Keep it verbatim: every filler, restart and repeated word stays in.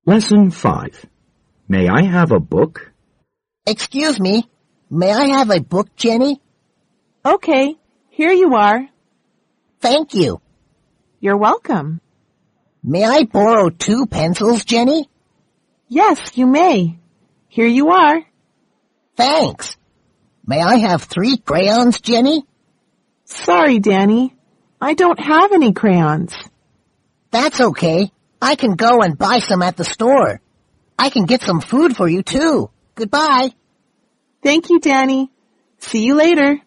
Lesson five. May I have a book? Excuse me, may I have a book, Jenny? Okay, here you are. Thank you. You're welcome. May I borrow two pencils, Jenny? Yes, you may. Here you are. Thanks. May I have three crayons, Jenny? Sorry, Danny. I don't have any crayons. That's okay. I can go and buy some at the store. I can get some food for you, too. Goodbye. Thank you, Danny. See you later.